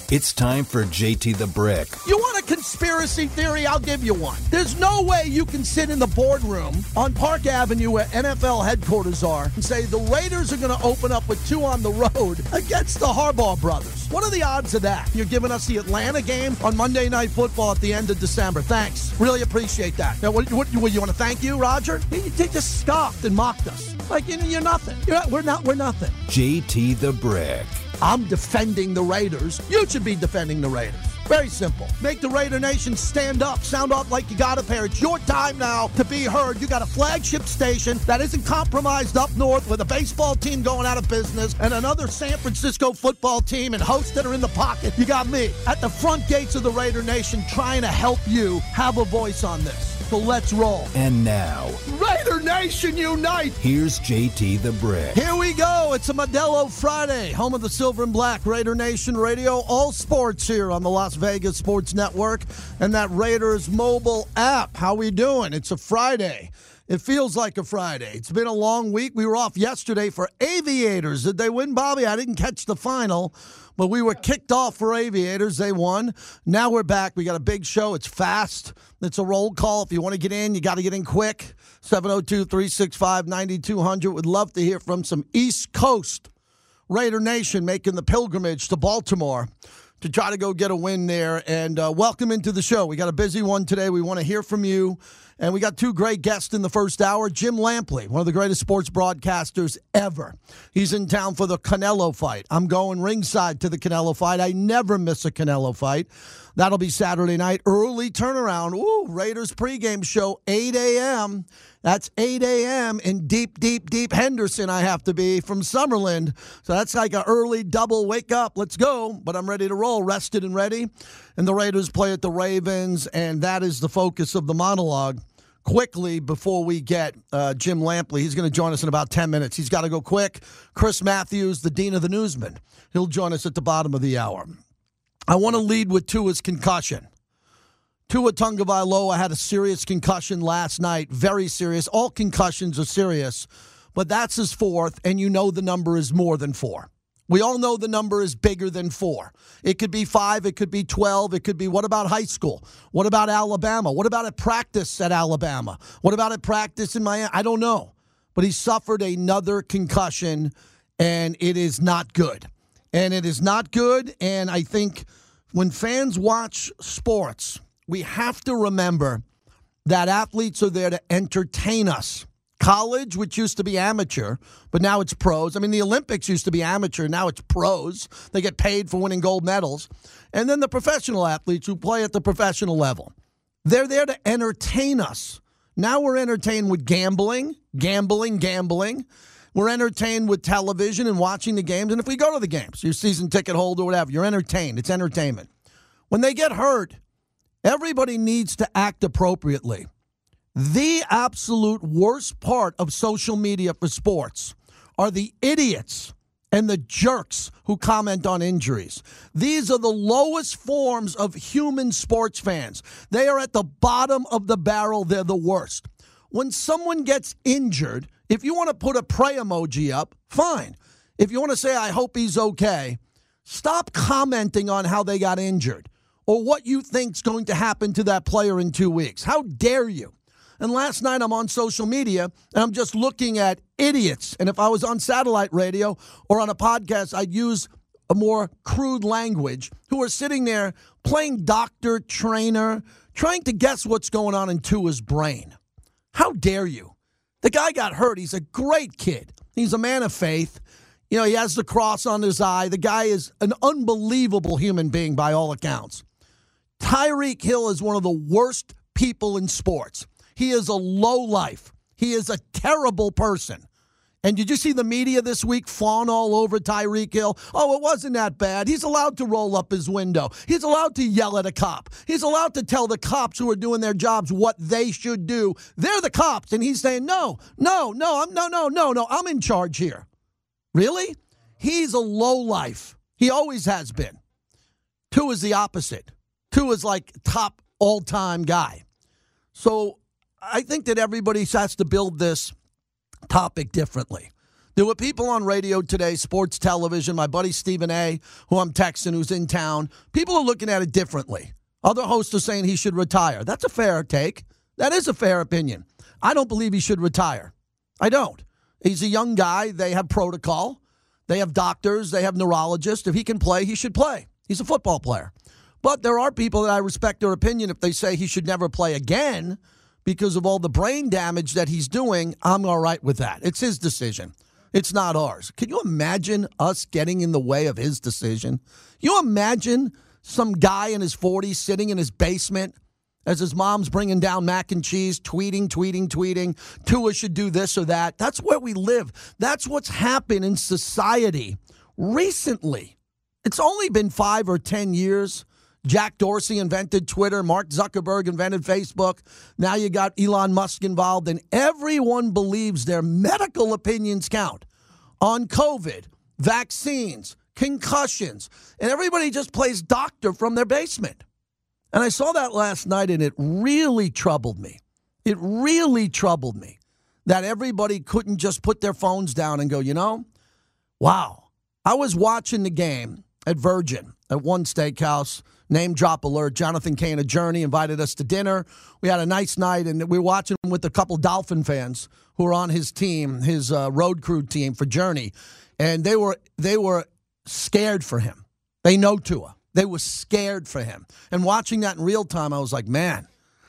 It's time for JT the Brick. You want a conspiracy theory? I'll give you one. There's no way you can sit in the boardroom on Park Avenue where NFL headquarters are and say the Raiders are going to open up with 2 on the road against the Harbaugh brothers. What are the odds of that? You're giving us the Atlanta game on Monday Night Football at the end of December. Thanks. Really appreciate that. Now, what you want to thank you, Roger? They just scoffed and mocked us. Like, you're nothing. We're nothing. JT the Brick. I'm defending the Raiders. You should be defending the Raiders. Very simple. Make the Raider Nation stand up. Sound off like you got a pair. It's your time now to be heard. You got a flagship station that isn't compromised up north with a baseball team going out of business and another San Francisco football team and hosts that are in the pocket. You got me at the front gates of the Raider Nation trying to help you have a voice on this. So let's roll. And now, Raider Nation unite! Here's JT the Brick. Here we go. It's a Modelo Friday. Home of the Silver and Black Raider Nation Radio. All sports here on the Las Vegas Sports Network and that Raiders mobile app. How we doing? It's a Friday. It feels like a Friday. It's been a long week. We were off yesterday for Aviators. Did they win, Bobby? I didn't catch the final, but we were kicked off for Aviators. They won. Now we're back. We got a big show. It's fast. It's a roll call. If you want to get in, you got to get in quick. 702-365-9200. Would love to hear from some East Coast Raider Nation making the pilgrimage to Baltimore to try to go get a win there. And welcome into the show. We got a busy one today. We want to hear from you. And we got 2 great guests in the first hour. Jim Lampley, one of the greatest sports broadcasters ever. He's in town for the Canelo fight. I'm going ringside to the Canelo fight. I never miss a Canelo fight. That'll be Saturday night. Early turnaround. Ooh, Raiders pregame show, 8 a.m. That's 8 a.m. in deep Henderson, I have to be, from Summerlin. So that's like an early double wake up. Let's go. But I'm ready to roll, rested and ready. And the Raiders play at the Ravens, and that is the focus of the monologue. Quickly, before we get Jim Lampley, he's going to join us in about 10 minutes. He's got to go quick. Chris Matthews, the Dean of the Newsmen. He'll join us at the bottom of the hour. I want to lead with Tua's concussion. Tua Tagovailoa had a serious concussion last night, very serious. All concussions are serious, but that's his 4th, and you know the number is more than 4. We all know the number is bigger than 4. It could be 5, it could be 12, it could be, what about high school? What about Alabama? What about at practice at Alabama? What about at practice in Miami? I don't know. But he suffered another concussion, and it is not good. And it is not good, and I think when fans watch sports, we have to remember that athletes are there to entertain us. College, which used to be amateur, but now it's pros. I mean, the Olympics used to be amateur, now it's pros. They get paid for winning gold medals. And then the professional athletes who play at the professional level. They're there to entertain us. Now we're entertained with gambling. We're entertained with television and watching the games. And if we go to the games, your season ticket holder or whatever, you're entertained. It's entertainment. When they get hurt, everybody needs to act appropriately. The absolute worst part of social media for sports are the idiots and the jerks who comment on injuries. These are the lowest forms of human sports fans. They are at the bottom of the barrel. They're the worst. When someone gets injured, if you want to put a pray emoji up, fine. If you want to say, I hope he's okay, stop commenting on how they got injured or what you think's going to happen to that player in 2 weeks. How dare you? And last night I'm on social media, and I'm just looking at idiots. And if I was on satellite radio or on a podcast, I'd use a more crude language, who are sitting there playing doctor, trainer, trying to guess what's going on in Tua's brain. How dare you? The guy got hurt. He's a great kid. He's a man of faith. You know, he has the cross on his eye. The guy is an unbelievable human being by all accounts. Tyreek Hill is one of the worst people in sports. He is a lowlife. He is a terrible person. And did you see the media this week fawn all over Tyreek Hill? Oh, it wasn't that bad. He's allowed to roll up his window. He's allowed to yell at a cop. He's allowed to tell the cops who are doing their jobs what they should do. They're the cops. And he's saying, no, I'm in charge here. Really? He's a lowlife. He always has been. Tua is the opposite. Tua is like top all-time guy. So I think that everybody has to build this topic differently. There were people on radio today, sports television, my buddy Stephen A., who I'm texting, who's in town. People are looking at it differently. Other hosts are saying he should retire. That's a fair take. That is a fair opinion. I don't believe he should retire. I don't. He's a young guy. They have protocol. They have doctors. They have neurologists. If he can play, he should play. He's a football player. But there are people that I respect their opinion. If they say he should never play again because of all the brain damage that he's doing, I'm all right with that. It's his decision. It's not ours. Can you imagine us getting in the way of his decision? You imagine some guy in his 40s sitting in his basement as his mom's bringing down mac and cheese, tweeting. Tua should do this or that. That's where we live. That's what's happened in society recently. It's only been 5 or 10 years. Jack Dorsey invented Twitter. Mark Zuckerberg invented Facebook. Now you got Elon Musk involved, and everyone believes their medical opinions count on COVID, vaccines, concussions, and everybody just plays doctor from their basement. And I saw that last night, and it really troubled me. It really troubled me that everybody couldn't just put their phones down and go, wow. I was watching the game at Virgin at one steakhouse, name drop alert. Jonathan Kane of Journey invited us to dinner. We had a nice night, and we were watching with a couple Dolphin fans who were on his team, his road crew team for Journey. And they were scared for him. They know Tua. They were scared for him. And watching that in real time, I was like, man,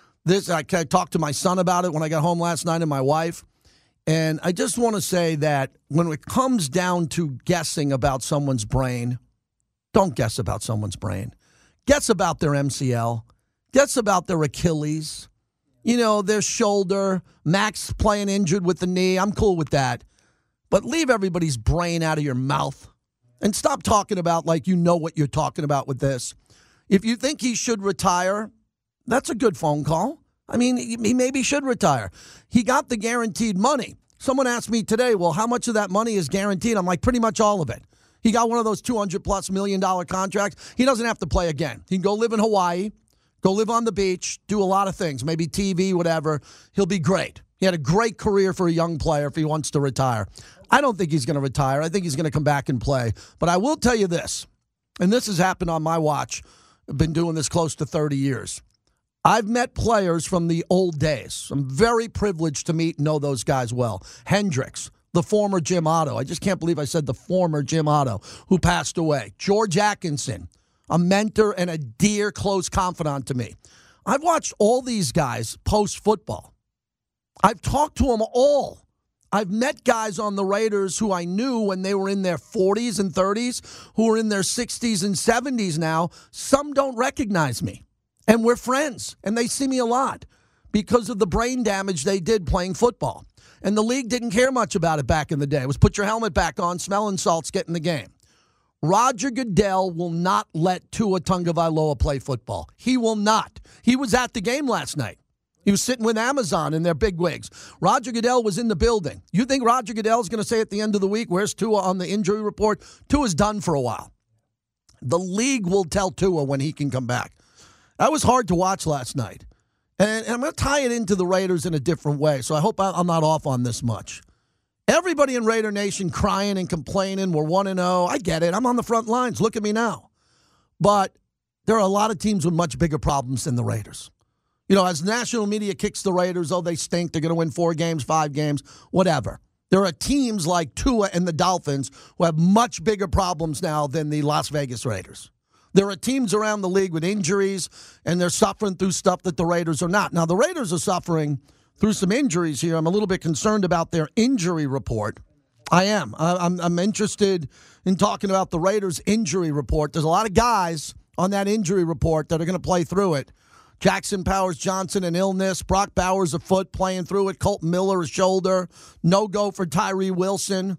I talked to my son about it when I got home last night and my wife. And I just want to say that when it comes down to guessing about someone's brain, don't guess about someone's brain. Guess about their MCL. Guess about their Achilles. Their shoulder. Max playing injured with the knee. I'm cool with that. But leave everybody's brain out of your mouth. And stop talking about like you know what you're talking about with this. If you think he should retire, that's a good phone call. I mean, he maybe should retire. He got the guaranteed money. Someone asked me today, well, how much of that money is guaranteed? I'm like, pretty much all of it. He got one of those $200+ million contracts. He doesn't have to play again. He can go live in Hawaii, go live on the beach, do a lot of things, maybe TV, whatever. He'll be great. He had a great career for a young player if he wants to retire. I don't think he's going to retire. I think he's going to come back and play. But I will tell you this, and this has happened on my watch. I've been doing this close to 30 years. I've met players from the old days. I'm very privileged to meet and know those guys well. Hendricks, the former Jim Otto. I just can't believe I said the former Jim Otto, who passed away. George Atkinson, a mentor and a dear close confidant to me. I've watched all these guys post-football. I've talked to them all. I've met guys on the Raiders who I knew when they were in their 40s and 30s, who are in their 60s and 70s now. Some don't recognize me. And we're friends, and they see me a lot because of the brain damage they did playing football. And the league didn't care much about it back in the day. It was put your helmet back on, smelling salts, get in the game. Roger Goodell will not let Tua Tagovailoa play football. He will not. He was at the game last night. He was sitting with Amazon and their bigwigs. Roger Goodell was in the building. You think Roger Goodell is going to say at the end of the week, where's Tua on the injury report? Tua's done for a while. The league will tell Tua when he can come back. That was hard to watch last night. And I'm going to tie it into the Raiders in a different way, so I hope I'm not off on this much. Everybody in Raider Nation crying and complaining, we're 1-0. I get it. I'm on the front lines. Look at me now. But there are a lot of teams with much bigger problems than the Raiders. As national media kicks the Raiders, they stink. They're going to win 4 games, 5 games, whatever. There are teams like Tua and the Dolphins who have much bigger problems now than the Las Vegas Raiders. There are teams around the league with injuries, and they're suffering through stuff that the Raiders are not. Now, the Raiders are suffering through some injuries here. I'm a little bit concerned about their injury report. I am. I'm interested in talking about the Raiders' injury report. There's a lot of guys on that injury report that are going to play through it. Jackson Powers-Johnson, an illness. Brock Bowers, a foot, playing through it. Colton Miller, a shoulder. No go for Tyree Wilson.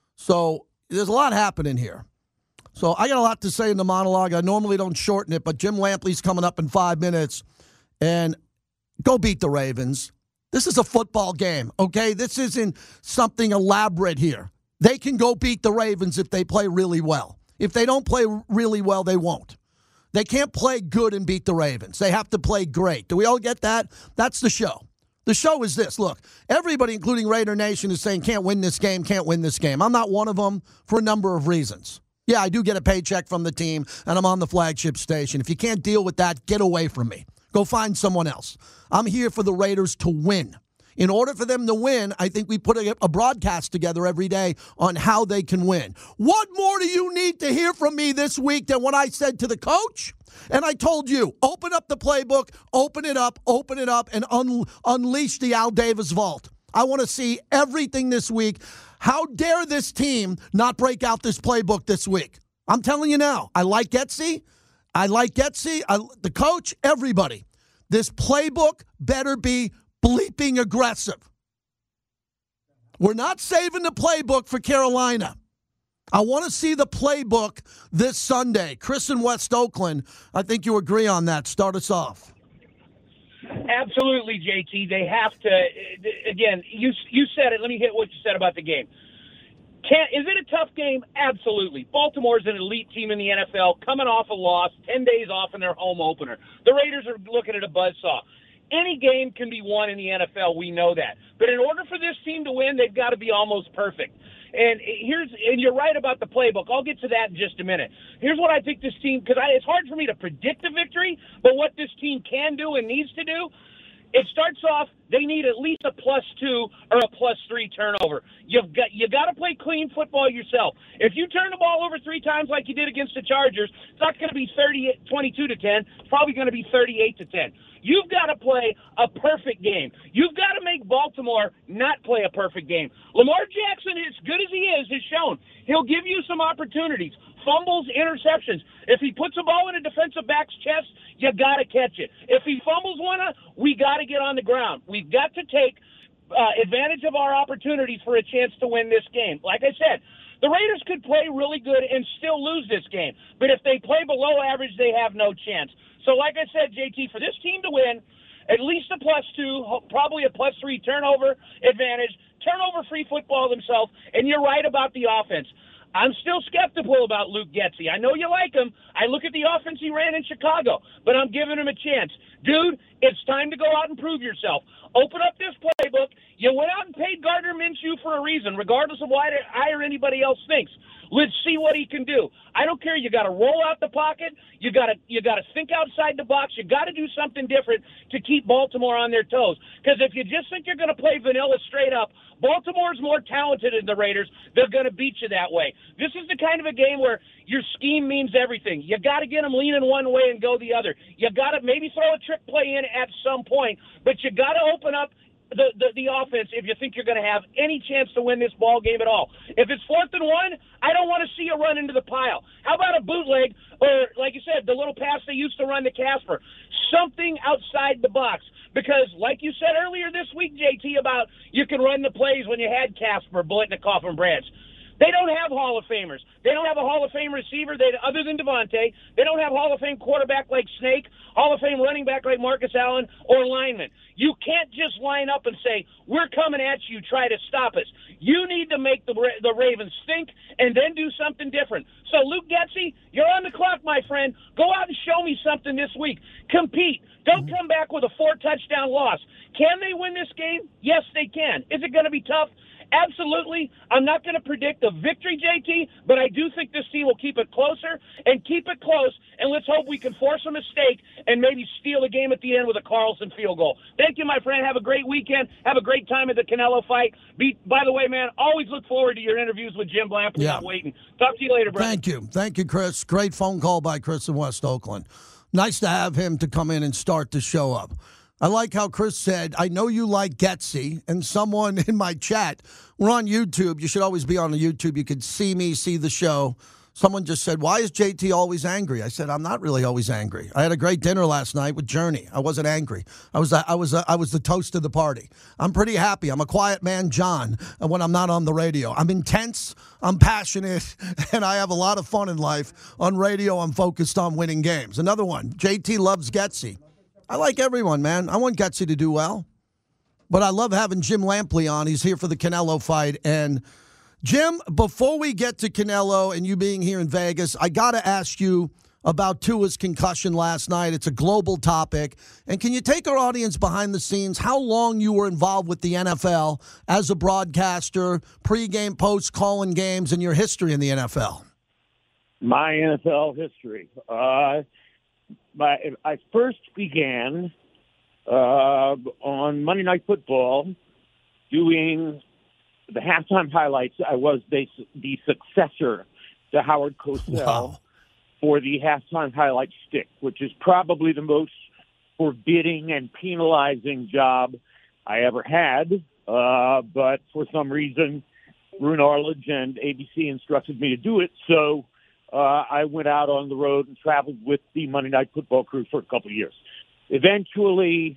So there's a lot happening here. So I got a lot to say in the monologue. I normally don't shorten it, but Jim Lampley's coming up in 5 minutes. And go beat the Ravens. This is a football game, okay? This isn't something elaborate here. They can go beat the Ravens if they play really well. If they don't play really well, they won't. They can't play good and beat the Ravens. They have to play great. Do we all get that? That's the show. The show is this. Look, everybody, including Raider Nation, is saying can't win this game, can't win this game. I'm not one of them for a number of reasons. Yeah, I do get a paycheck from the team, and I'm on the flagship station. If you can't deal with that, get away from me. Go find someone else. I'm here for the Raiders to win. In order for them to win, I think we put a broadcast together every day on how they can win. What more do you need to hear from me this week than what I said to the coach? And I told you, open up the playbook, open it up, and unleash the Al Davis vault. I want to see everything this week. How dare this team not break out this playbook this week? I'm telling you now, I like Getsy. The coach, everybody. This playbook better be bleeping aggressive. We're not saving the playbook for Carolina. I want to see the playbook this Sunday. Chris in West Oakland, I think you agree on that. Start us off. Absolutely, JT. They have to, again, you said it. Let me hit what you said about the game. Is it a tough game? Absolutely. Baltimore's an elite team in the NFL, coming off a loss, 10 days off in their home opener. The Raiders are looking at a buzzsaw. Any game can be won in the NFL. We know that. But in order for this team to win, they've got to be almost perfect. And you're right about the playbook. I'll get to that in just a minute. Here's what I think this team, because it's hard for me to predict a victory, but what this team can do and needs to do, it starts off, they need at least a +2 or a +3 turnover. You got to play clean football yourself. If you turn the ball over 3 times like you did against the Chargers, it's not going to be 22-10. It's probably going to be 38-10. You've got to play a perfect game. You've got to make Baltimore not play a perfect game. Lamar Jackson, as good as he is, has shown he'll give you some opportunities. Fumbles, interceptions. If he puts a ball in a defensive back's chest, you got to catch it. If he fumbles one, we got to get on the ground. We've got to take advantage of our opportunities for a chance to win this game. Like I said, the Raiders could play really good and still lose this game. But if they play below average, they have no chance. So like I said, JT, for this team to win, at least a +2, probably a +3 turnover advantage, turnover-free football themselves, and you're right about the offense. I'm still skeptical about Luke Getsy. I know you like him. I look at the offense he ran in Chicago, but I'm giving him a chance. Dude, it's time to go out and prove yourself. Open up this playbook. You went out and paid Gardner Minshew for a reason, regardless of why I or anybody else thinks. Let's see what he can do. I don't care. You got to roll out the pocket. You got to think outside the box. You got to do something different to keep Baltimore on their toes. Because if you just think you're going to play vanilla straight up, Baltimore's more talented than the Raiders. They're going to beat you that way. This is the kind of a game where your scheme means everything. You got to get them leaning one way and go the other. You got to maybe throw a trick play in at some point, but you got to open up the offense if you think you're going to have any chance to win this ball game at all. If it's 4th and 1, I don't want to see you run into the pile. How about a bootleg or, like you said, the little pass they used to run to Casper? Something outside the box. Because, like you said earlier this week, JT, about you can run the plays when you had Casper, Biletnikoff, and Branch. They don't have Hall of Famers. They don't have a Hall of Fame receiver other than Devontae. They don't have Hall of Fame quarterback like Snake, Hall of Fame running back like Marcus Allen, or lineman. You can't just line up and say, we're coming at you, try to stop us. You need to make the Ravens think and then do something different. So, Luke Getsy, you're on the clock, my friend. Go out and show me something this week. Compete. Don't come back with a 4-touchdown loss. Can they win this game? Yes, they can. Is it going to be tough? Absolutely. I'm not going to predict a victory, JT, but I do think this team will keep it closer and keep it close, and let's hope we can force a mistake and maybe steal the game at the end with a Carlson field goal. Thank you, my friend. Have a great weekend. Have a great time at the Canelo fight. By the way, man, always look forward to your interviews with Jim Lampley. Yeah. I'm waiting. Talk to you later, brother. Thank you. Thank you, Chris. Great phone call by Chris in West Oakland. Nice to have him to come in and start the show up. I like how Chris said, I know you like Getsy, and someone in my chat, we're on YouTube. You should always be on the YouTube. You could see me, see the show. Someone just said, why is JT always angry? I said, I'm not really always angry. I had a great dinner last night with Journey. I wasn't angry. I was the toast of the party. I'm pretty happy. I'm a quiet man, John, when I'm not on the radio. I'm intense, I'm passionate, and I have a lot of fun in life. On radio, I'm focused on winning games. Another one, JT loves Getsy. I like everyone, man. I want Getsy to do well. But I love having Jim Lampley on. He's here for the Canelo fight. And, Jim, before we get to Canelo and you being here in Vegas, I got to ask you about Tua's concussion last night. It's a global topic. And can you take our audience behind the scenes, how long you were involved with the NFL as a broadcaster, pregame, post, calling games, and your history in the NFL? My NFL history. I first began on Monday Night Football doing the halftime highlights. I was the successor to Howard Cosell. Wow. For the halftime highlight stick, which is probably the most forbidding and penalizing job I ever had. But for some reason, Roone Arledge and ABC instructed me to do it. So I went out on the road and traveled with the Monday Night Football crew for a couple of years. Eventually,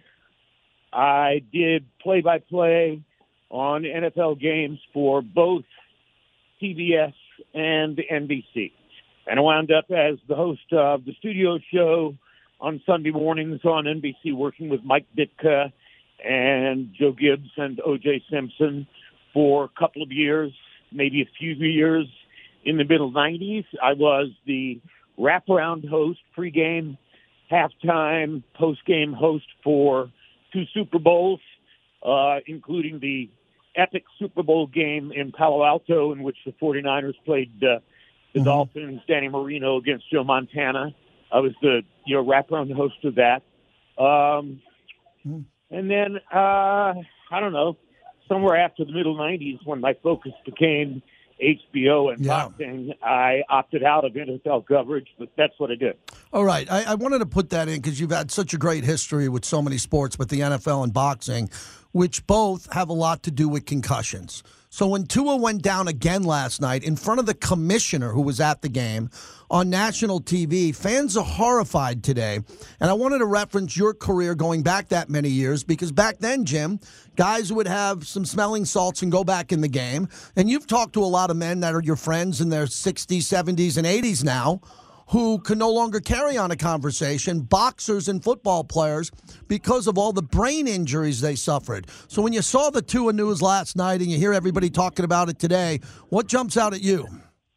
I did play-by-play on NFL games for both CBS and NBC. And I wound up as the host of the studio show on Sunday mornings on NBC, working with Mike Ditka and Joe Gibbs and O.J. Simpson for a couple of years, maybe a few years. In the middle 90s, I was the wraparound host, pregame, halftime, postgame host for 2 Super Bowls, including the epic Super Bowl game in Palo Alto in which the 49ers played the Dolphins, Danny Marino against Joe Montana. I was the wraparound host of that. And then, I don't know, somewhere after the middle 90s when my focus became HBO and boxing, I opted out of NFL coverage, but that's what I did. All right. I wanted to put that in because you've had such a great history with so many sports, with the NFL and boxing, which both have a lot to do with concussions. So when Tua went down again last night in front of the commissioner who was at the game on national TV, fans are horrified today. And I wanted to reference your career going back that many years because back then, Jim, guys would have some smelling salts and go back in the game. And you've talked to a lot of men that are your friends in their 60s, 70s, and 80s now who can no longer carry on a conversation, boxers and football players, because of all the brain injuries they suffered. So when you saw the Tua news last night and you hear everybody talking about it today, what jumps out at you?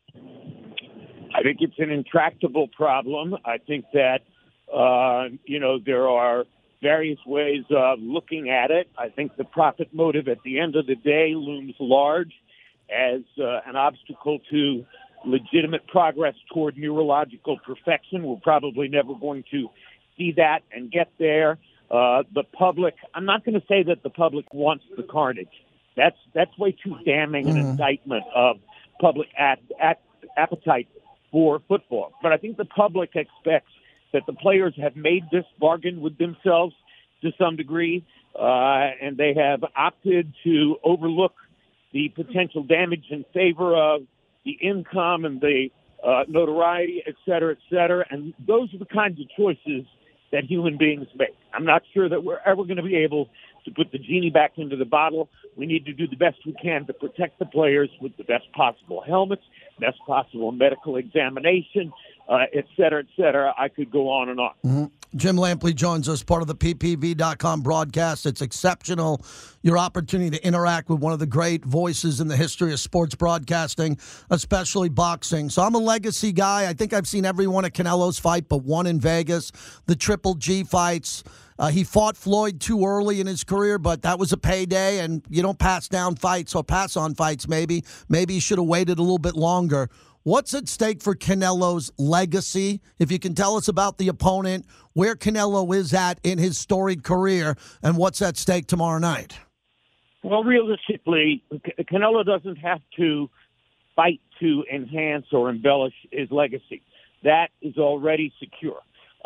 I think it's an intractable problem. I think that, there are various ways of looking at it. I think the profit motive at the end of the day looms large as an obstacle to legitimate progress toward neurological perfection. We're probably never going to see that and get there. The public, I'm not going to say that the public wants the carnage. That's way too damning an indictment of public appetite for football. But I think the public expects that the players have made this bargain with themselves to some degree, and they have opted to overlook the potential damage in favor of the income and the notoriety, et cetera, and those are the kinds of choices that human beings make. I'm not sure that we're ever going to be able to put the genie back into the bottle. We need to do the best we can to protect the players with the best possible helmets, best possible medical examination, et cetera. I could go on and on. Mm-hmm. Jim Lampley joins us, part of the PPV.com broadcast. It's exceptional, your opportunity to interact with one of the great voices in the history of sports broadcasting, especially boxing. So I'm a legacy guy. I think I've seen every one of Canelo's fight but one in Vegas, the Triple G fights. He fought Floyd too early in his career, but that was a payday, and you don't pass down fights or pass on fights maybe. Maybe you should have waited a little bit longer. What's at stake for Canelo's legacy? If you can tell us about the opponent, where Canelo is at in his storied career, and what's at stake tomorrow night? Well, realistically, Canelo doesn't have to fight to enhance or embellish his legacy. That is already secure.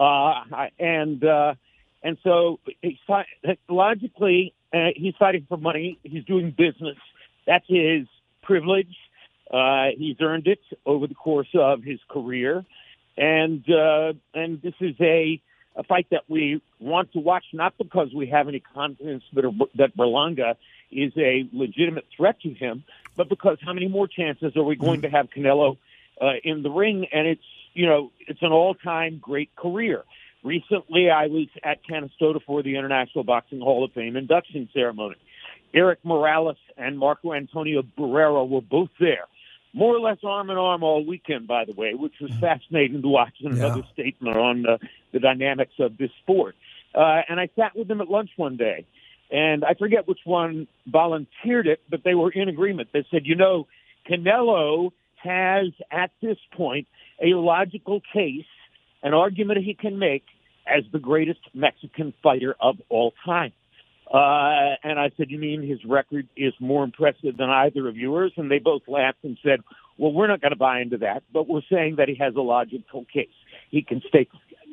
And so logically, he's fighting for money. He's doing business. That's his privilege. He's earned it over the course of his career. And this is a fight that we want to watch, not because we have any confidence that Berlanga is a legitimate threat to him, but because how many more chances are we going to have Canelo in the ring? And it's an all-time great career. Recently, I was at Canastota for the International Boxing Hall of Fame induction ceremony. Eric Morales and Marco Antonio Barrera were both there. more or less arm in arm all weekend, by the way, which was fascinating to watch in another statement on the dynamics of this sport. And I sat with them at lunch one day, and I forget which one volunteered it, but they were in agreement. They said, Canelo has at this point a logical case, an argument he can make as the greatest Mexican fighter of all time. And I said, you mean his record is more impressive than either of yours? And they both laughed and said, well, we're not going to buy into that, but we're saying that he has a logical case. He can stake.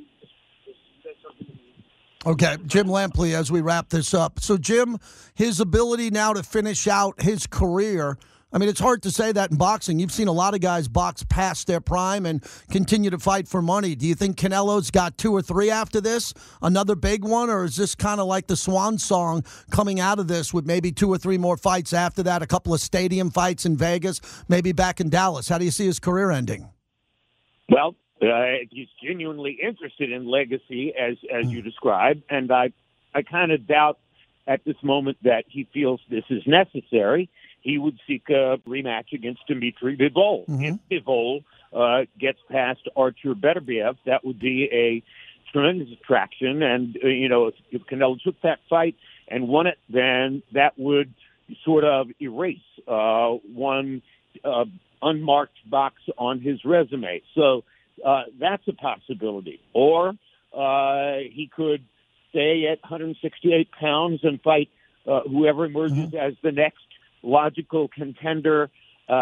Okay, Jim Lampley, as we wrap this up. So, Jim, his ability now to finish out his career, I mean, it's hard to say that in boxing. You've seen a lot of guys box past their prime and continue to fight for money. Do you think Canelo's got 2 or 3 after this, another big one, or is this kind of like the swan song coming out of this with maybe 2 or 3 more fights after that, a couple of stadium fights in Vegas, maybe back in Dallas? How do you see his career ending? Well, he's genuinely interested in legacy, as you described, and I kind of doubt at this moment that he feels this is necessary. He would seek a rematch against Dmitry Bivol. Mm-hmm. If Bivol gets past Artur Beterbiev, that would be a tremendous attraction. And, if Canelo took that fight and won it, then that would sort of erase one unmarked box on his resume. So that's a possibility. Or he could stay at 168 pounds and fight whoever emerges as the next logical contender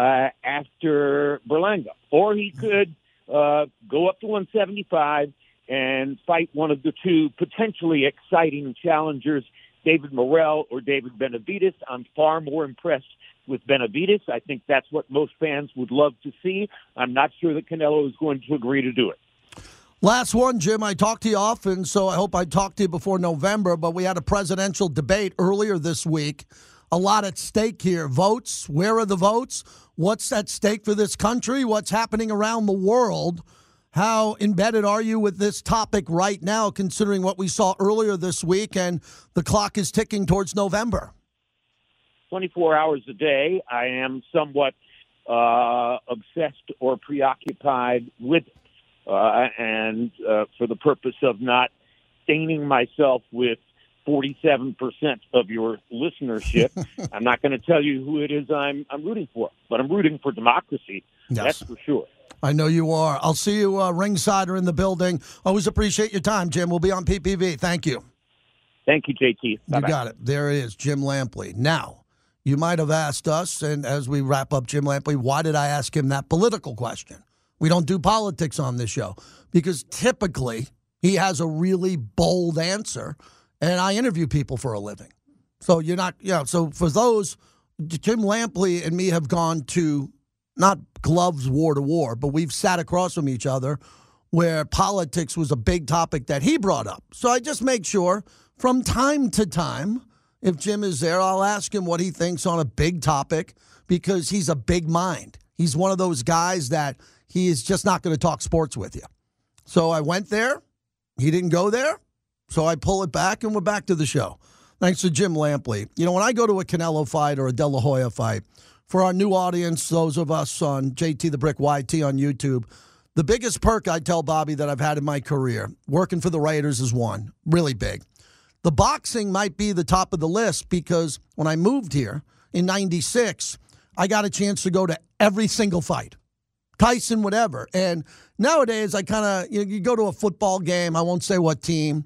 after Berlanga. Or he could go up to 175 and fight one of the 2 potentially exciting challengers, David Morrell or David Benavidez. I'm far more impressed with Benavidez. I think that's what most fans would love to see. I'm not sure that Canelo is going to agree to do it. Last one, Jim. I talk to you often, so I hope I talk to you before November, but we had a presidential debate earlier this week. A lot at stake here. Votes. Where are the votes? What's at stake for this country? What's happening around the world? How embedded are you with this topic right now, considering what we saw earlier this week and the clock is ticking towards November? 24 hours a day, I am somewhat obsessed or preoccupied with it. And for the purpose of not staining myself with 47% of your listenership, I'm not going to tell you who it is I'm rooting for, but I'm rooting for democracy. Yes. That's for sure. I know you are. I'll see you ringside or in the building. Always appreciate your time, Jim. We'll be on PPV. Thank you. Thank you, JT. Bye-bye. You got it. There it is, Jim Lampley. Now, you might have asked us, and as we wrap up Jim Lampley, why did I ask him that political question? We don't do politics on this show because typically he has a really bold answer, and I interview people for a living. So you're not, so for those, Jim Lampley and me have gone to not gloves war to war, but we've sat across from each other where politics was a big topic that he brought up. So I just make sure from time to time, if Jim is there, I'll ask him what he thinks on a big topic because he's a big mind. He's one of those guys that he is just not going to talk sports with you. So I went there. He didn't go there. So I pull it back, and we're back to the show. Thanks to Jim Lampley. When I go to a Canelo fight or a De La Hoya fight, for our new audience, those of us on JT the Brick YT on YouTube, the biggest perk I tell Bobby that I've had in my career, working for the Raiders, is one, really big. The boxing might be the top of the list because when I moved here in 96, I got a chance to go to every single fight. Tyson, whatever. And nowadays, I kind of, you go to a football game, I won't say what team.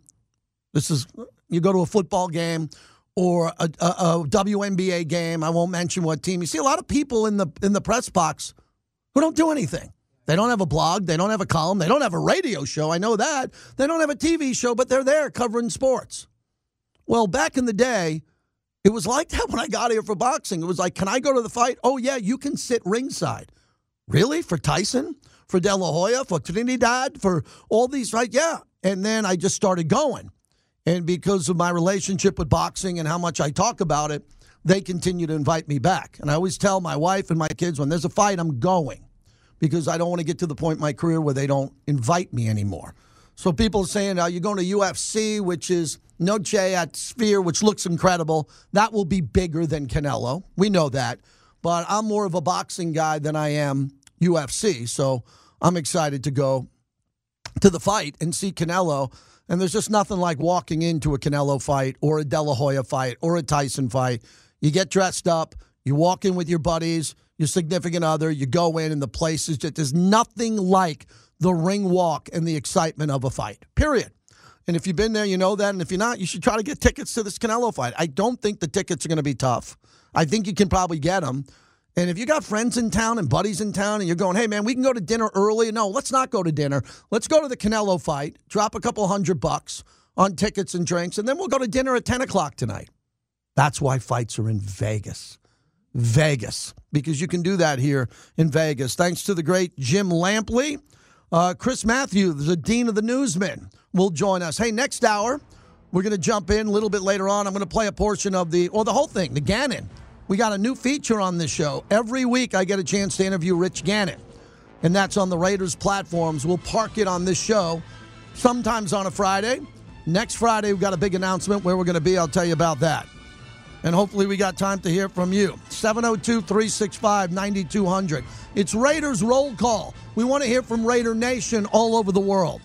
You go to a football game or a WNBA game, I won't mention what team. You see a lot of people in the press box who don't do anything. They don't have a blog. They don't have a column. They don't have a radio show. I know that. They don't have a TV show, but they're there covering sports. Well, back in the day, it was like that when I got here for boxing. It was like, can I go to the fight? Oh, yeah, you can sit ringside. Really? For Tyson? For De La Hoya? For Trinidad? For all these, right? Yeah. And then I just started going. And because of my relationship with boxing and how much I talk about it, they continue to invite me back. And I always tell my wife and my kids, when there's a fight, I'm going. Because I don't want to get to the point in my career where they don't invite me anymore. So people are saying, you're going to UFC, which is Noche at Sphere, which looks incredible. That will be bigger than Canelo. We know that. but I'm more of a boxing guy than I am UFC. So I'm excited to go to the fight and see Canelo. And there's just nothing like walking into a Canelo fight or a De La Hoya fight or a Tyson fight. You get dressed up, you walk in with your buddies, your significant other, you go in, and the place is just, there's nothing like the ring walk and the excitement of a fight, period. And if you've been there, you know that. And if you're not, you should try to get tickets to this Canelo fight. I don't think the tickets are going to be tough. I think you can probably get them. And if you got friends in town and buddies in town and you're going, hey, man, we can go to dinner early. No, let's not go to dinner. Let's go to the Canelo fight, drop a couple $100 on tickets and drinks, and then we'll go to dinner at 10 o'clock tonight. That's why fights are in Vegas. Vegas, because you can do that here in Vegas. Thanks to the great Jim Lampley. Chris Matthews, the Dean of the Newsmen, will join us. Hey, next hour, we're going to jump in a little bit later on. I'm going to play a portion of the whole thing, the Gannon. We got a new feature on this show. Every week I get a chance to interview Rich Gannon, and that's on the Raiders platforms. We'll park it on this show sometimes on a Friday. Next Friday, we've got a big announcement where we're going to be. I'll tell you about that. And hopefully we got time to hear from you. 702-365-9200. It's Raiders Roll Call. We want to hear from Raider Nation all over the world.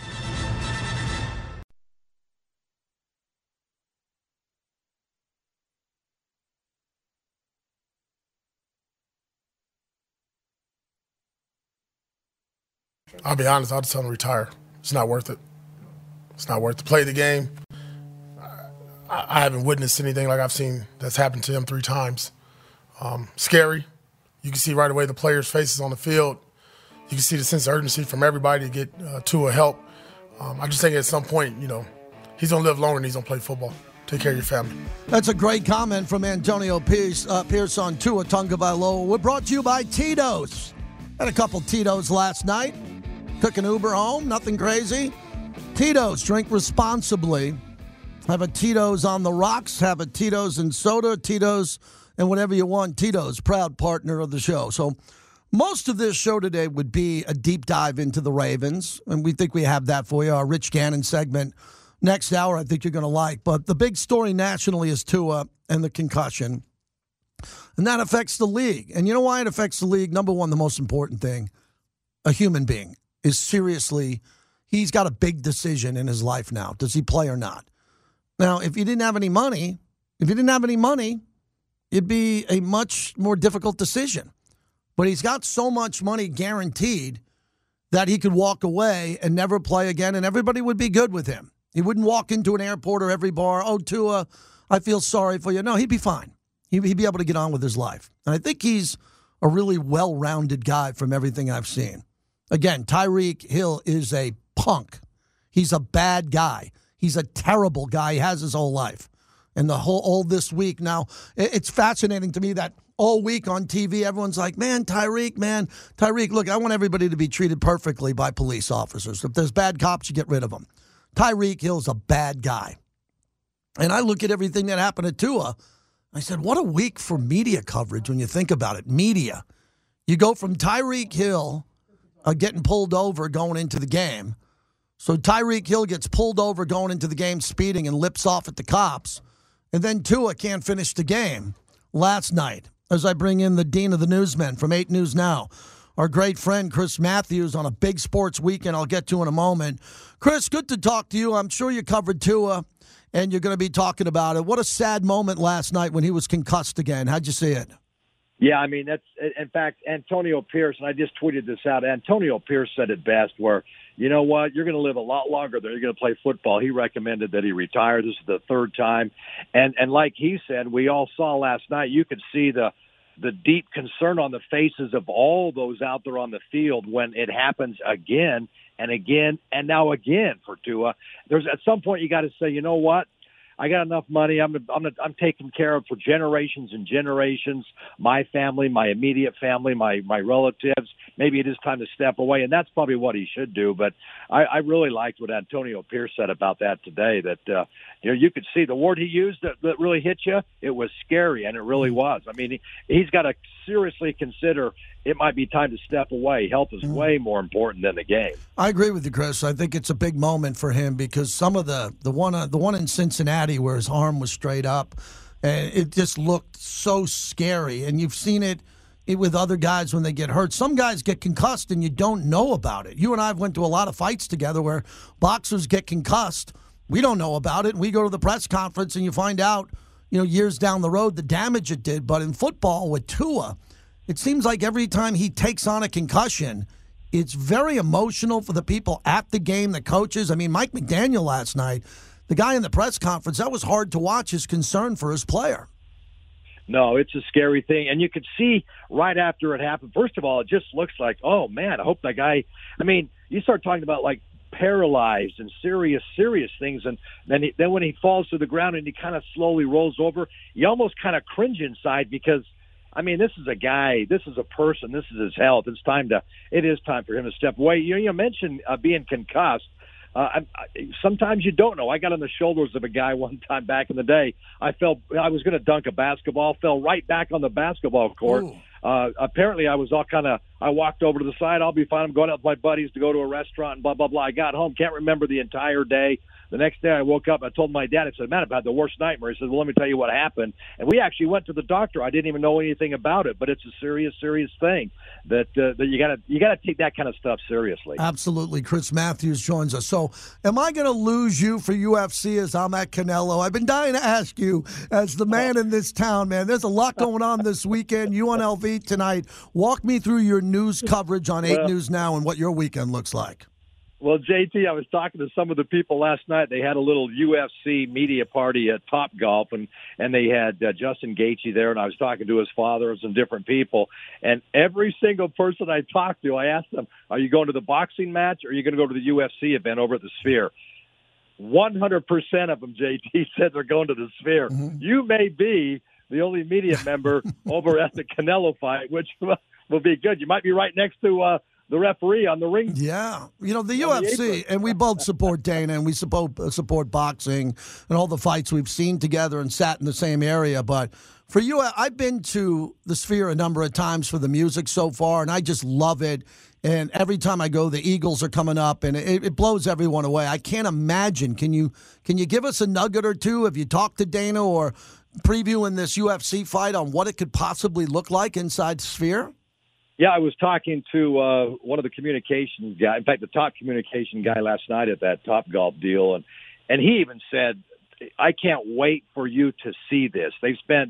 I'll be honest, I'll just tell them to retire. It's not worth it. It's not worth it. Play the game. I haven't witnessed anything like I've seen that's happened to him 3 times. Scary. You can see right away the players' faces on the field. You can see the sense of urgency from everybody to get Tua help. I just think at some point, he's going to live longer and he's going to play football. Take care of your family. That's a great comment from Antonio Pierce on Tua Tagovailoa. We're brought to you by Tito's. Had a couple Tito's last night. Took an Uber home. Nothing crazy. Tito's. Drink responsibly. Have a Tito's on the rocks. Have a Tito's and soda. Tito's and whatever you want. Tito's, proud partner of the show. So most of this show today would be a deep dive into the Ravens, and we think we have that for you. Our Rich Gannon segment next hour I think you're going to like. But the big story nationally is Tua and the concussion, and that affects the league. And you know why it affects the league? Number one, the most important thing, a human being is seriously, he's got a big decision in his life now. Does he play or not? Now, if he didn't have any money, it'd be a much more difficult decision. But he's got so much money guaranteed that he could walk away and never play again, and everybody would be good with him. He wouldn't walk into an airport or every bar, oh, Tua, I feel sorry for you. No, he'd be fine. He'd be able to get on with his life. And I think he's a really well-rounded guy from everything I've seen. Again, Tyreek Hill is a punk. He's a bad guy. He's a terrible guy. He has his whole life. And all this week now, it's fascinating to me that all week on TV, everyone's like, man, Tyreek, look, I want everybody to be treated perfectly by police officers. If there's bad cops, you get rid of them. Tyreek Hill's a bad guy. And I look at everything that happened to Tua. I said, what a week for media coverage when you think about it. Media. You go from Tyreek Hill getting pulled over going into the game. So Tyreek Hill gets pulled over going into the game speeding and lips off at the cops. And then Tua can't finish the game. Last night, as I bring in the Dean of the Newsmen from 8 News Now, our great friend Chris Matthews on a big sports weekend I'll get to in a moment. Chris, good to talk to you. I'm sure you covered Tua, and you're going to be talking about it. What a sad moment last night when he was concussed again. How'd you see it? Yeah, I mean, that's, in fact, Antonio Pierce, and I just tweeted this out, Antonio Pierce said it best where, you know what, you're going to live a lot longer than you're going to play football. He recommended that he retire. This is the 3rd time. And like he said, we all saw last night, you could see the deep concern on the faces of all those out there on the field when it happens again and again and now again for Tua. There's at some point you got to say, you know what? I got enough money. I'm taken care of for generations and generations. My family, my immediate family, my relatives. Maybe it is time to step away, and that's probably what he should do. But I really liked what Antonio Pierce said about that today. That you could see the word he used that really hit you. It was scary, and it really was. I mean, he's got to seriously consider it might be time to step away. Health is way more important than the game. I agree with you, Chris. I think it's a big moment for him because some of the one in Cincinnati where his arm was straight up, And it just looked so scary. And you've seen it with other guys when they get hurt. Some guys get concussed and you don't know about it. You and I have went to a lot of fights together where boxers get concussed. We don't know about it. We go to the press conference and you find out, years down the road, the damage it did. But in football with Tua, it seems like every time he takes on a concussion, it's very emotional for the people at the game, the coaches. I mean, Mike McDaniel last night, the guy in the press conference, that was hard to watch, his concern for his player. No, it's a scary thing. And you could see right after it happened, first of all, it just looks like, oh, man, I hope that guy – I mean, you start talking about, like, paralyzed and serious things, and then when he falls to the ground and he kind of slowly rolls over, you almost kind of cringe inside because, I mean, this is a guy, this is a person, this is his health. It is time for him to step away. You mentioned being concussed. Sometimes you don't know. I got on the shoulders of a guy one time back in the day. I was going to dunk a basketball, fell right back on the basketball court. Apparently I was I walked over to the side. I'll be fine. I'm going out with my buddies to go to a restaurant and blah, blah, blah. I got home. Can't remember the entire day. The next day I woke up. I told my dad, I said, man, I've had the worst nightmare. He said, well, let me tell you what happened. And we actually went to the doctor. I didn't even know anything about it, but it's a serious thing that you got to take that kind of stuff seriously. Absolutely. Chris Matthews joins us. So am I going to lose you for UFC as I'm at Canelo? I've been dying to ask you as the man in this town, man. There's a lot going on this weekend. UNLV tonight. Walk me through your news coverage on 8 News Now and what your weekend looks like. Well, JT, I was talking to some of the people last night. They had a little UFC media party at Topgolf, and they had Justin Gaethje there, and I was talking to his father and some different people. And every single person I talked to, I asked them, are you going to the boxing match or are you going to go to the UFC event over at the Sphere? 100% of them, JT, said they're going to the Sphere. Mm-hmm. You may be the only media member over at the Canelo fight, which will be good. You might be right next to the referee on the ring. Yeah. The UFC, and we both support Dana, and we support boxing and all the fights we've seen together and sat in the same area. But for you, I've been to the Sphere a number of times for the music so far, and I just love it. And every time I go, the Eagles are coming up, and it blows everyone away. I can't imagine. Can you give us a nugget or two? Have you talked to Dana or previewing this UFC fight on what it could possibly look like inside Sphere? Yeah, I was talking to one of the communications guy, in fact, the top communication guy last night at that Topgolf deal, and he even said, I can't wait for you to see this. They've spent,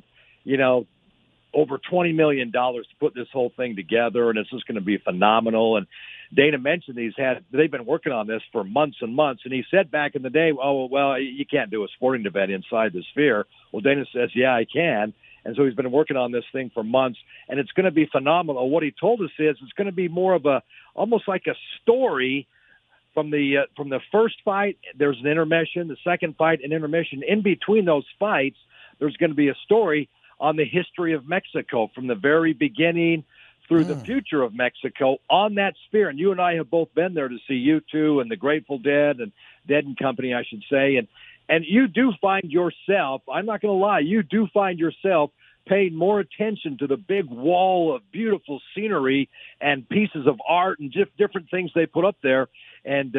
over $20 million to put this whole thing together, and it's just going to be phenomenal. And Dana mentioned they've been working on this for months and months, and he said back in the day, oh, well, you can't do a sporting event inside the Sphere. Well, Dana says, yeah, I can. And so he's been working on this thing for months, and it's going to be phenomenal. What he told us is it's going to be more of almost like a story from the first fight. There's an intermission, the second fight, an intermission. In between those fights, there's going to be a story on the history of Mexico from the very beginning through the future of Mexico on that Sphere. And you and I have both been there to see U2 and the Grateful Dead and Dead and Company, I should say. And you do find yourself, I'm not going to lie, you do find yourself paying more attention to the big wall of beautiful scenery and pieces of art and different things they put up there and,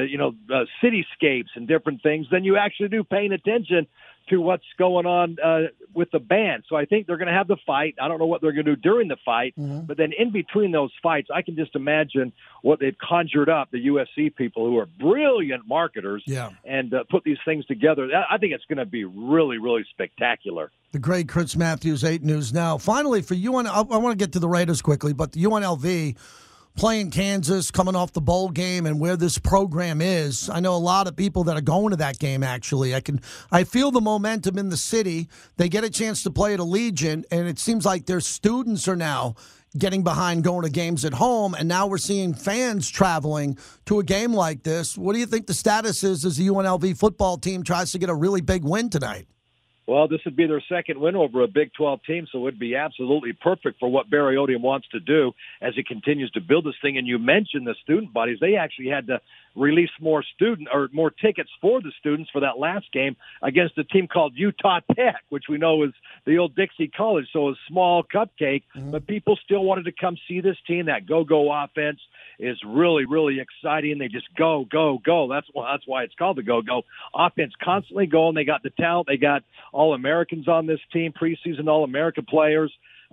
cityscapes and different things than you actually do paying attention to what's going on with the band. So I think they're going to have the fight. I don't know what they're going to do during the fight, but then in between those fights, I can just imagine what they've conjured up, the UFC people who are brilliant marketers and put these things together. I think it's going to be really, really spectacular. The great Chris Matthews, 8 News Now. Finally, for I want to get to the Raiders quickly, but the UNLV playing Kansas, coming off the bowl game and where this program is. I know a lot of people that are going to that game, actually. I feel the momentum in the city. They get a chance to play at Allegiant, and it seems like their students are now getting behind going to games at home, and now we're seeing fans traveling to a game like this. What do you think the status is as the UNLV football team tries to get a really big win tonight? Well, this would be their second win over a Big 12 team, so it would be absolutely perfect for what Barry Odom wants to do as he continues to build this thing. And you mentioned the student bodies. They actually had to release more tickets for the students for that last game against a team called Utah Tech, which we know is the old Dixie College, so a small cupcake. But people still wanted to come see this team. That go-go offense is really, really exciting. They just go, go, go. That's why it's called the go-go offense, constantly going. They got the talent. They got All-Americans on this team, preseason All-American players.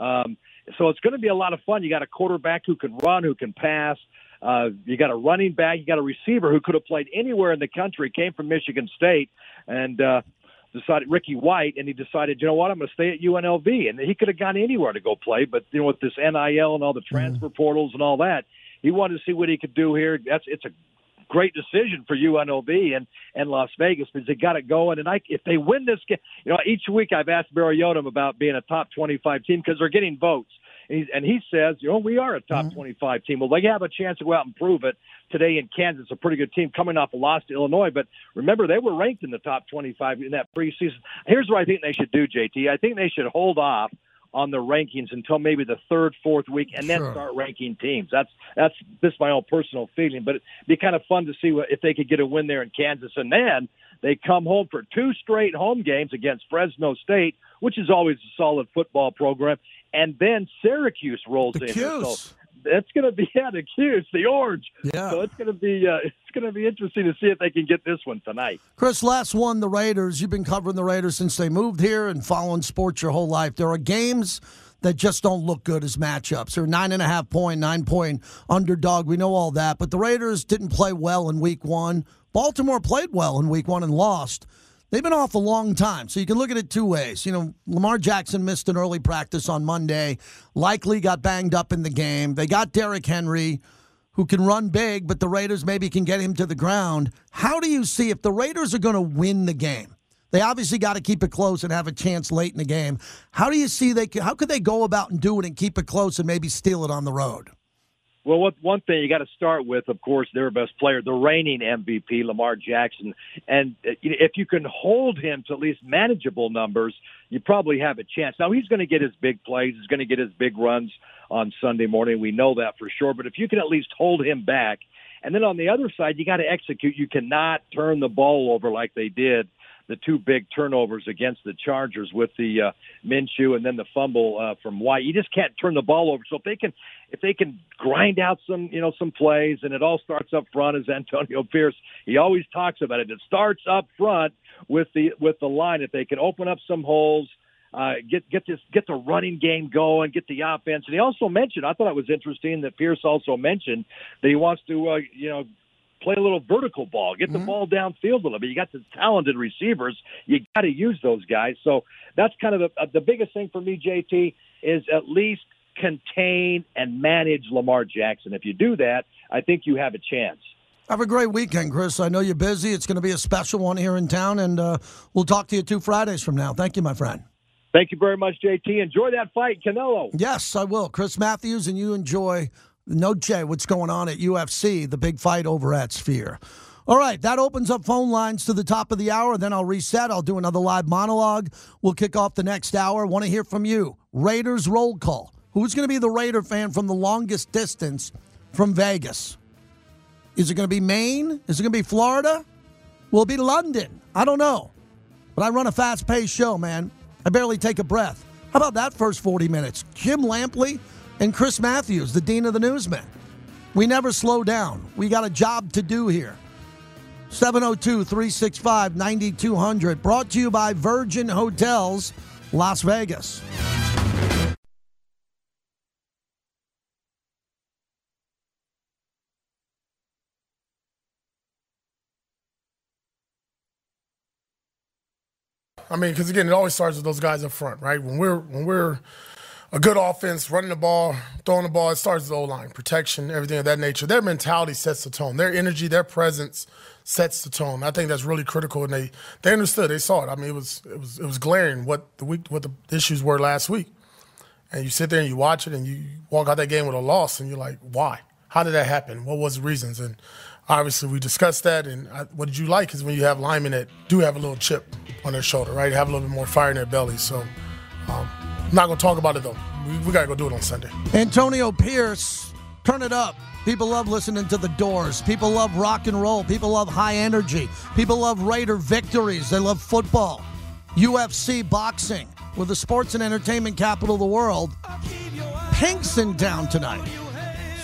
So it's going to be a lot of fun. You got a quarterback who can run, who can pass. You got a running back. You got a receiver who could have played anywhere in the country, came from Michigan State, and decided Ricky White, and he decided, you know what, I'm going to stay at UNLV. And he could have gone anywhere to go play, but with this NIL and all the transfer portals and all that, he wanted to see what he could do here. It's a great decision for UNLV and Las Vegas because they got it going. And if they win this game, each week I've asked Barry Odom about being a top 25 team because they're getting votes. And he says, we are a top 25 team. Well, they have a chance to go out and prove it today in Kansas. A pretty good team coming off a loss to Illinois. But remember, they were ranked in the top 25 in that preseason. Here's what I think they should do, JT. I think they should hold off on the rankings until maybe the third, fourth week, and then start ranking teams. That's just my own personal feeling. But it'd be kind of fun to see if they could get a win there in Kansas. And then they come home for 2 straight home games against Fresno State, which is always a solid football program. And then Syracuse rolls in. So that's going to be the Cuse, the Orange. Yeah. So it's going to be interesting to see if they can get this one tonight. Chris, last one, the Raiders. You've been covering the Raiders since they moved here and following sports your whole life. There are games that just don't look good as matchups. They're 9.5-point, 9-point underdog. We know all that. But the Raiders didn't play well in week 1. Baltimore played well in week 1 and lost. They've been off a long time, so you can look at it 2 ways. Lamar Jackson missed an early practice on Monday, likely got banged up in the game. They got Derrick Henry, who can run big, but the Raiders maybe can get him to the ground. How do you see if the Raiders are going to win the game? They obviously got to keep it close and have a chance late in the game. How do you see how could they go about and do it and keep it close and maybe steal it on the road? Well, one thing you got to start with, of course, their best player, the reigning MVP, Lamar Jackson. And if you can hold him to at least manageable numbers, you probably have a chance. Now, he's going to get his big plays. He's going to get his big runs on Sunday morning. We know that for sure. But if you can at least hold him back, and then on the other side, you got to execute. You cannot turn the ball over like they did, the 2 big turnovers against the Chargers with the Minshew and then the fumble from White. You just can't turn the ball over. So if they can grind out some plays, and it all starts up front, as Antonio Pierce, he always talks about it. It starts up front with the line. If they can open up some holes, get the running game going, get the offense. And he also mentioned, I thought it was interesting that Pierce also mentioned that he wants to play a little vertical ball, get the ball downfield a little bit. You got the talented receivers. You got to use those guys. So that's kind of the biggest thing for me, JT, is at least contain and manage Lamar Jackson. If you do that, I think you have a chance. Have a great weekend, Chris. I know you're busy. It's going to be a special one here in town, and we'll talk to you 2 Fridays from now. Thank you, my friend. Thank you very much, JT. Enjoy that fight, Canelo. Yes, I will. Chris Matthews, and you enjoy what's going on at UFC, the big fight over at Sphere. All right, that opens up phone lines to the top of the hour. Then I'll reset. I'll do another live monologue. We'll kick off the next hour. Want to hear from you. Raiders roll call. Who's going to be the Raider fan from the longest distance from Vegas? Is it going to be Maine? Is it going to be Florida? Will it be London? I don't know. But I run a fast-paced show, man. I barely take a breath. How about that first 40 minutes? Jim Lampley and Chris Matthews, the Dean of the Newsmen. We never slow down. We got a job to do here. 702-365-9200. Brought to you by Virgin Hotels, Las Vegas. I mean, because again, it always starts with those guys up front, right? When we're a good offense, running the ball, throwing the ball, it starts with the O-line, protection, everything of that nature. Their mentality sets the tone. Their energy, their presence sets the tone. I think that's really critical, and they understood. They saw it. I mean, it was glaring what the issues were last week. And you sit there and you watch it, and you walk out that game with a loss, and you're like, why? How did that happen? What was the reasons? And obviously, we discussed that, and what did you like is when you have linemen that do have a little chip on their shoulder, right? Have a little bit more fire in their belly. So I'm not going to talk about it, though. We got to go do it on Sunday. Antonio Pierce, turn it up. People love listening to The Doors. People love rock and roll. People love high energy. People love Raider victories. They love football, UFC, boxing. We're the sports and entertainment capital of the world. Pink's in town tonight.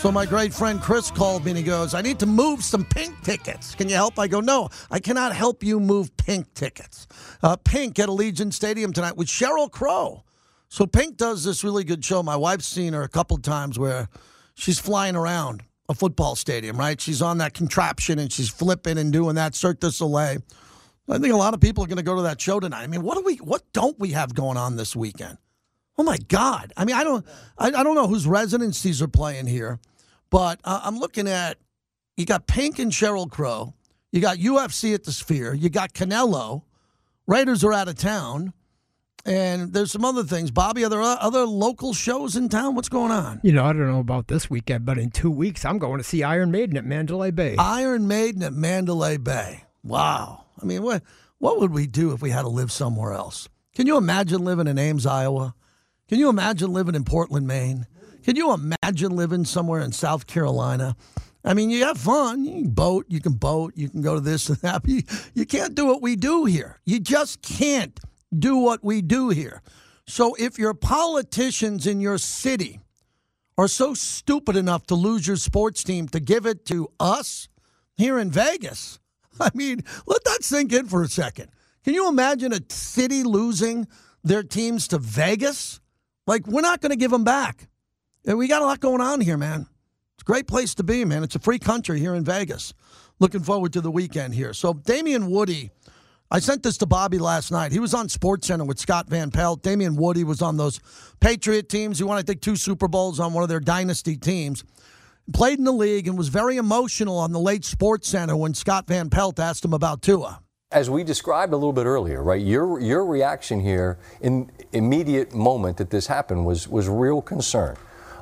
So my great friend Chris called me and he goes, I need to move some Pink tickets. Can you help? I go, no, I cannot help you move Pink tickets. Pink at Allegiant Stadium tonight with Sheryl Crow. So Pink does this really good show. My wife's seen her a couple times where she's flying around a football stadium, right? She's on that contraption and she's flipping and doing that Cirque du Soleil. I think a lot of people are going to go to that show tonight. I mean, what don't we have going on this weekend? Oh my God! I mean, I don't know whose residencies are playing here, but I'm looking at, you got Pink and Sheryl Crow, you got UFC at the Sphere, you got Canelo, Raiders are out of town, and there's some other things. Bobby, are there other local shows in town? What's going on? You know, I don't know about this weekend, but in 2 weeks, I'm going to see Iron Maiden at Mandalay Bay. Iron Maiden at Mandalay Bay. Wow. I mean, what would we do if we had to live somewhere else? Can you imagine living in Ames, Iowa? Can you imagine living in Portland, Maine? Can you imagine living somewhere in South Carolina? I mean, you have fun. You can boat, you can go to this and that. You can't do what we do here. You just can't do what we do here. So if your politicians in your city are so stupid enough to lose your sports team to give it to us here in Vegas, I mean, let that sink in for a second. Can you imagine a city losing their teams to Vegas? Like, we're not going to give them back. And we got a lot going on here, man. It's a great place to be, man. It's a free country here in Vegas. Looking forward to the weekend here. So, Damien Woody, I sent this to Bobby last night. He was on SportsCenter with Scott Van Pelt. Damien Woody was on those Patriot teams. He won, I think, 2 Super Bowls on one of their dynasty teams. Played in the league and was very emotional on the late SportsCenter when Scott Van Pelt asked him about Tua. As we described a little bit earlier, right? Your reaction here in immediate moment that this happened was real concern.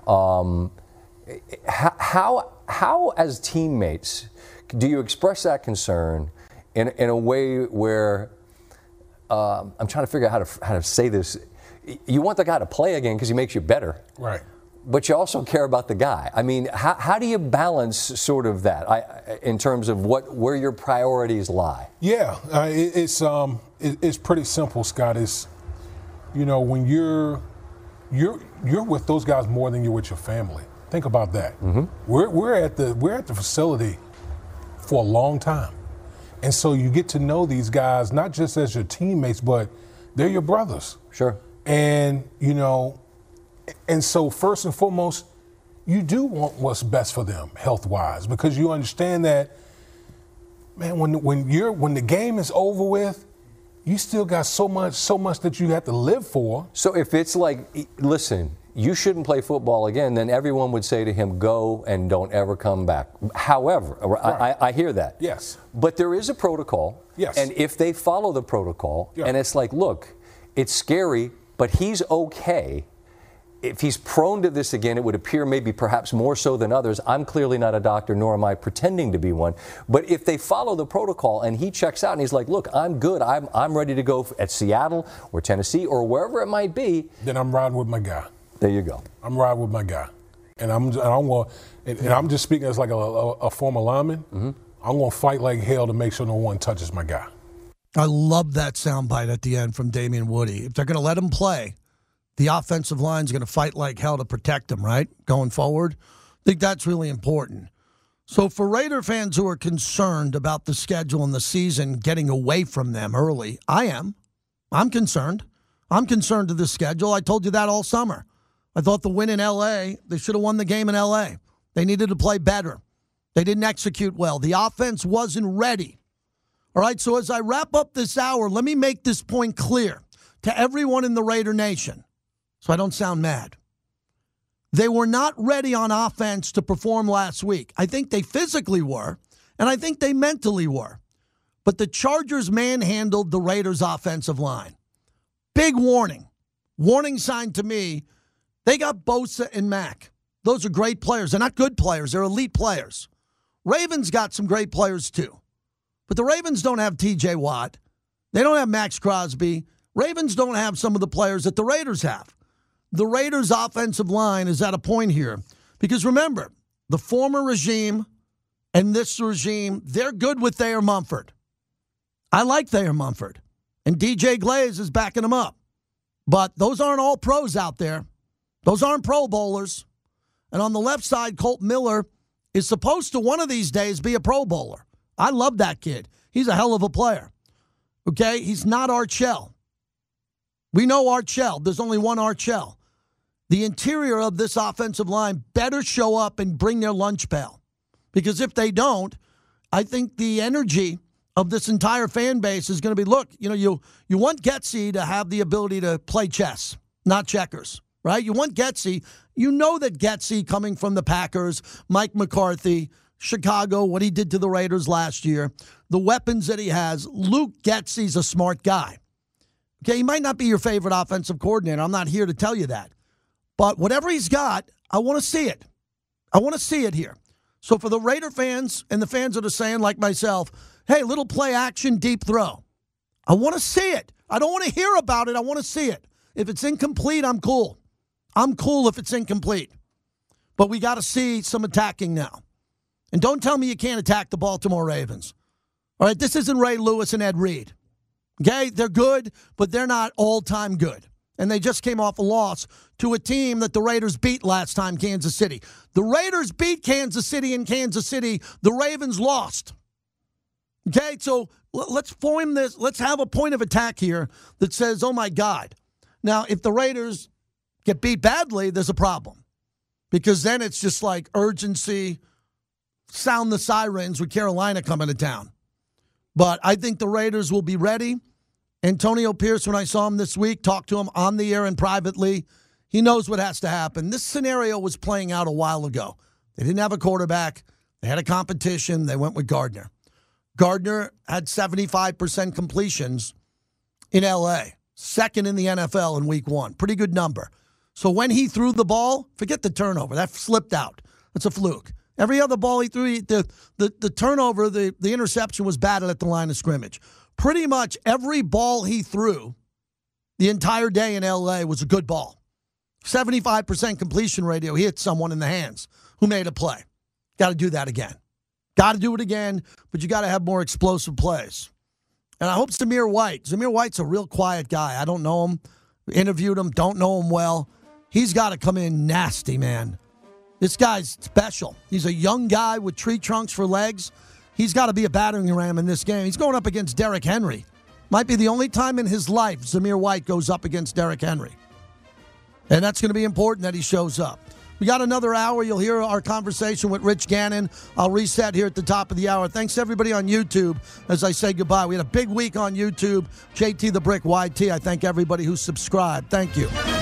How as teammates do you express that concern in a way where I'm trying to figure out how to say this? You want the guy to play again because he makes you better, Right. but you also care about the guy. I mean, how do you balance sort of that in terms of where your priorities lie? Yeah, it's pretty simple, Scott. It's, you know, when you're with those guys more than you're with your family. Think about that. Mm-hmm. We're at the facility for a long time, and so you get to know these guys not just as your teammates, but they're your brothers. Sure. And you know. And so first and foremost, you do want what's best for them health-wise, because you understand that, man, when the game is over with, you still got so much that you have to live for. So if it's like, listen, you shouldn't play football again, then everyone would say to him, go and don't ever come back. However, right. I hear that. Yes. But there is a protocol. Yes. And if they follow the protocol, and it's like, look, it's scary, but he's okay. If he's prone to this again, it would appear maybe perhaps more so than others. I'm clearly not a doctor, nor am I pretending to be one. But if they follow the protocol and he checks out and he's like, look, I'm good. I'm ready to go at Seattle or Tennessee or wherever it might be. Then I'm riding with my guy. There you go. I'm riding with my guy. And I'm just speaking as like a former lineman. Mm-hmm. I'm going to fight like hell to make sure no one touches my guy. I love that soundbite at the end from Damien Woody. If they're going to let him play, the offensive line is going to fight like hell to protect him, right, going forward. I think that's really important. So for Raider fans who are concerned about the schedule and the season getting away from them early, I'm concerned. I'm concerned to the schedule. I told you that all summer. I thought the win in L.A., they should have won the game in L.A. They needed to play better. They didn't execute well. The offense wasn't ready. All right, so as I wrap up this hour, let me make this point clear to everyone in the Raider Nation, so I don't sound mad. They were not ready on offense to perform last week. I think they physically were, and I think they mentally were. But the Chargers manhandled the Raiders' offensive line. Big warning. Warning sign to me. They got Bosa and Mack. Those are great players. They're not good players. They're elite players. Ravens got some great players too. But the Ravens don't have T.J. Watt. They don't have Max Crosby. Ravens don't have some of the players that the Raiders have. The Raiders' offensive line is at a point here. Because remember, the former regime and this regime, they're good with Thayer Mumford. I like Thayer Mumford. And DJ Glaze is backing him up. But those aren't all pros out there. Those aren't Pro Bowlers. And on the left side, Colt Miller is supposed to one of these days be a Pro Bowler. I love that kid. He's a hell of a player. Okay? He's not Art Shell. We know Art Shell. There's only one Art Shell. The interior of this offensive line better show up and bring their lunch pail. Because if they don't, I think the energy of this entire fan base is going to be, look, you want Getsy to have the ability to play chess, not checkers, right? You want Getsy. You know that Getsy, coming from the Packers, Mike McCarthy, Chicago, what he did to the Raiders last year, the weapons that he has, Luke Getsy's a smart guy. Okay, he might not be your favorite offensive coordinator. I'm not here to tell you that. But whatever he's got, I want to see it. I want to see it here. So for the Raider fans and the fans that are saying, like myself, hey, little play action, deep throw. I want to see it. I don't want to hear about it. I want to see it. If it's incomplete, I'm cool. I'm cool if it's incomplete. But we got to see some attacking now. And don't tell me you can't attack the Baltimore Ravens. All right, this isn't Ray Lewis and Ed Reed. Okay, they're good, but they're not all-time good. And they just came off a loss to a team that the Raiders beat last time, Kansas City. The Raiders beat Kansas City in Kansas City. The Ravens lost. Okay, so let's form this. Let's have a point of attack here that says, oh, my God. Now, if the Raiders get beat badly, there's a problem. Because then it's just like urgency, sound the sirens with Carolina coming to town. But I think the Raiders will be ready. Antonio Pierce, when I saw him this week, talked to him on the air and privately. He knows what has to happen. This scenario was playing out a while ago. They didn't have a quarterback. They had a competition. They went with Gardner. Gardner had 75% completions in L.A., second in the NFL in week 1. Pretty good number. So when he threw the ball, forget the turnover. That slipped out. That's a fluke. Every other ball he threw, the turnover, the interception was batted at the line of scrimmage. Pretty much every ball he threw the entire day in L.A. was a good ball. 75% completion ratio. He hit someone in the hands who made a play. Got to do that again. Got to do it again, but you got to have more explosive plays. And I hope Zamir White's a real quiet guy. I don't know him. Interviewed him. Don't know him well. He's got to come in nasty, man. This guy's special. He's a young guy with tree trunks for legs. He's got to be a battering ram in this game. He's going up against Derrick Henry. Might be the only time in his life Zamir White goes up against Derrick Henry. And that's going to be important that he shows up. We got another hour. You'll hear our conversation with Rich Gannon. I'll reset here at the top of the hour. Thanks to everybody on YouTube as I say goodbye. We had a big week on YouTube. JT the Brick YT. I thank everybody who subscribed. Thank you.